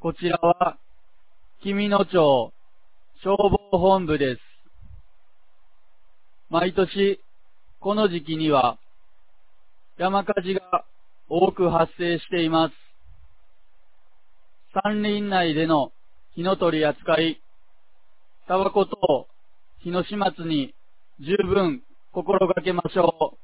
こちらは、紀美野町消防本部です。毎年、この時期には、山火事が多く発生しています。山林内での火の取り扱い、タバコ等火の始末に十分心がけましょう。